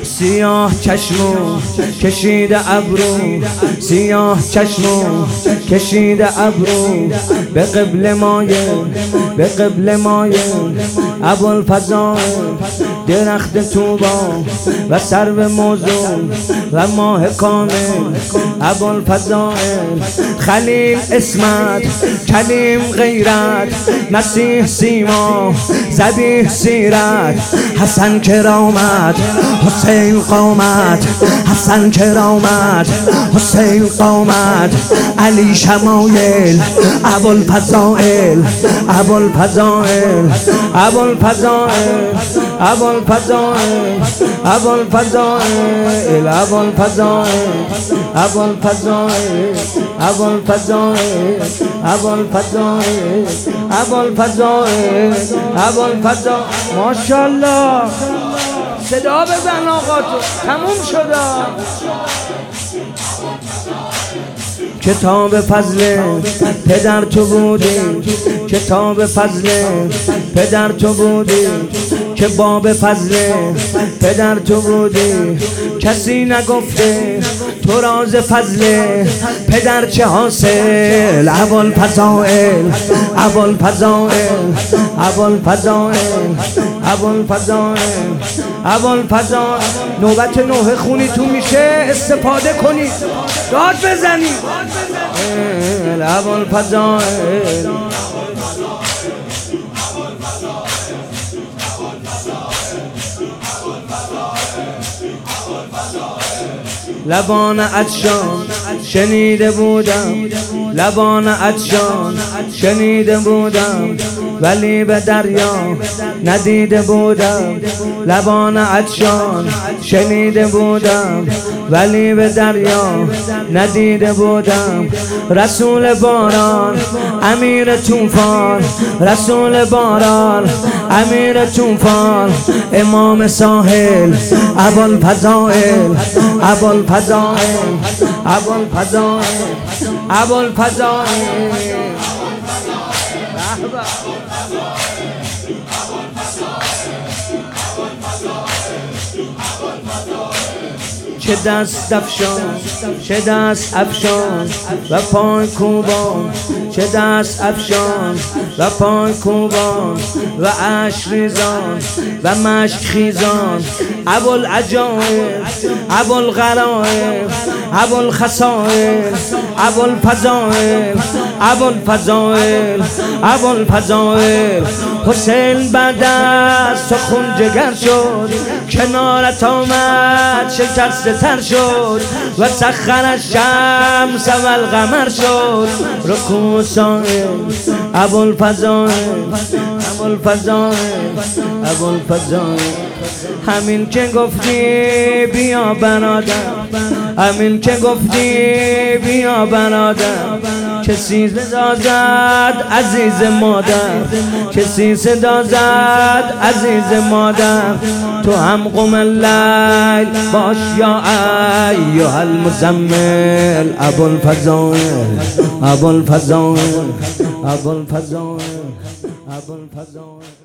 سیاه چشمو کشیده ابرو، سیاه چشمو کشیده ابرو، به قبل مایل، به قبل مایل. ابوالفضائل درخت طوبا و سرو موزون و ماه کامل. ابوالفضائل خلیل اسمت، کلیم غیرت، مسیح سیما، ذبیح سیرت. حسن کرامت، حسین قامت، حسن کرامت، حسین قامت. علی شمایل، ابوالفضائل، ابوالفضائل، ابوالفضائل، ابوالفضائل، ابوالفضائل، ابوالفضائل، ابوالفضائل، ابوالفضائل، ابوالفضائل، ابوالفضائل، ابوالفضائل. ماشاءالله، صدا بزن آقا تو، تموم شد. کتاب فضل پدر تو بودی، کتاب فضل پدر تو بودی، که باب فضل پدر تو بودی. کسی نگفته تو راز فضل پدر چه حاصل. ابوالفضائل، ابوالفضائل، ابوالفضائل، ابوالفضائل، ابوالفضائل. نوبت نوحه خونی تو میشه، استفاده کنید، داد بزنید. ابوالفضائل، لبان عطشان شنیده بودم، لبان عطشان شنیده بودم، ولی به دریا ندیده بودم. لبان عطشان شنیده بودم، ولی به دریا ندیده بودم. رسول باران، امیر طوفان، رسول باران، امیر طوفان، امام ساحل. ابوالفضائل، ابوالفضائل، ابوالفضائل، ابوالفضائل. چه دست افشان، چه دست افشان و پای کوبان، چه دست افشان و پای کوبان و اشک ریزان و مشک خیزان. ابوالعجایب، ابوالغرایب، ابوالخصائل، ابوالفضائل، ابوالفضائل، ابوالفضائل. حسین بعد از تو خون جگر شد، کنارت آمد شکسته تر شد و سخر الشمس و القمر شد. رکوع سائل، ابوالفضائل، ابوالفضائل، ابوالفضائل. همین که گفتی بیا برادر، همین که گفتی بیا برادر. کسی صدا زد عزیز مادر، کسی صدا زد عزیز مادر. تو هم قم اللیل باش یا ایها المزمل. ابوالفضائل، ابوالفضائل، ابوالفضائل، ابوالفضائل.